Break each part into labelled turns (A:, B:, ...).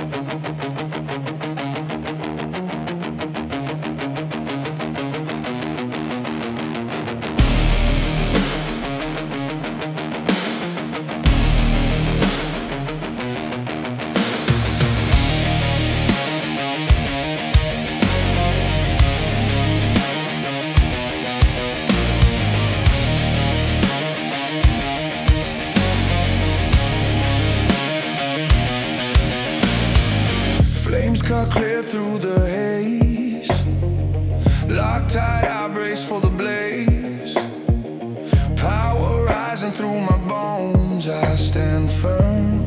A: Flames cut clear through the haze. Loctite, I brace for the blaze. Power rising through my bones, I stand firm.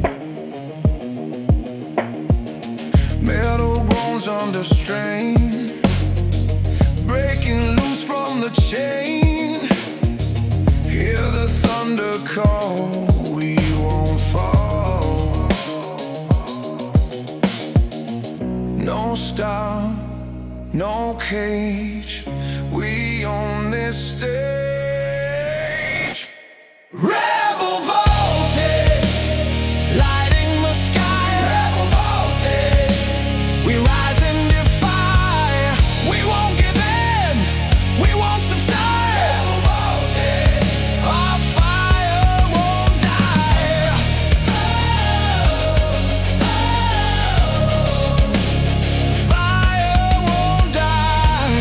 A: Metal groans under strain, breaking loose from the chain. Hear the thunder call, we won't fall. No stop, no cage, we own this stage. Rebel voltage, lighting the sky. Rebel voltage, we rise and defy. We won't give in, we won't subside. Rebel voltage, our fire won't die. Fire won't die.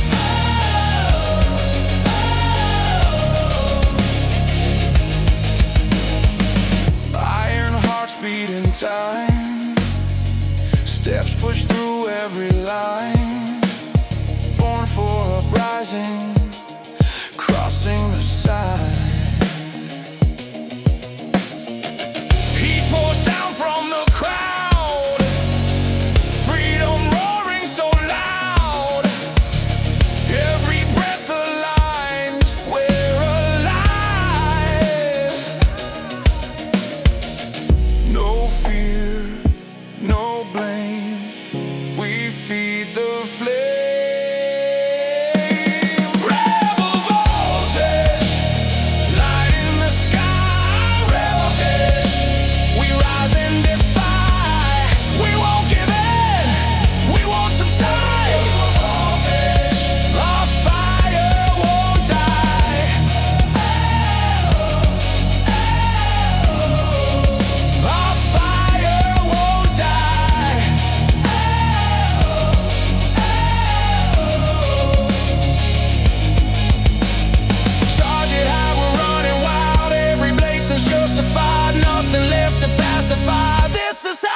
A: Iron hearts beating time, steps push through every line. Born for uprising, crossing the side. Heat pours down from the crowd, freedom roaring so loud. Every breath aligned, we're alive. No fear, no blame, we feed the flame. Rebel voltage, lighting the sky. Rebel voltage, we rise and defy. We won't give in, we won't subside. Rebel voltage, our fire won't die. Our fire won't die. Charge it high, we're running wild. Every blaze is justified, nothing left to pacify. This is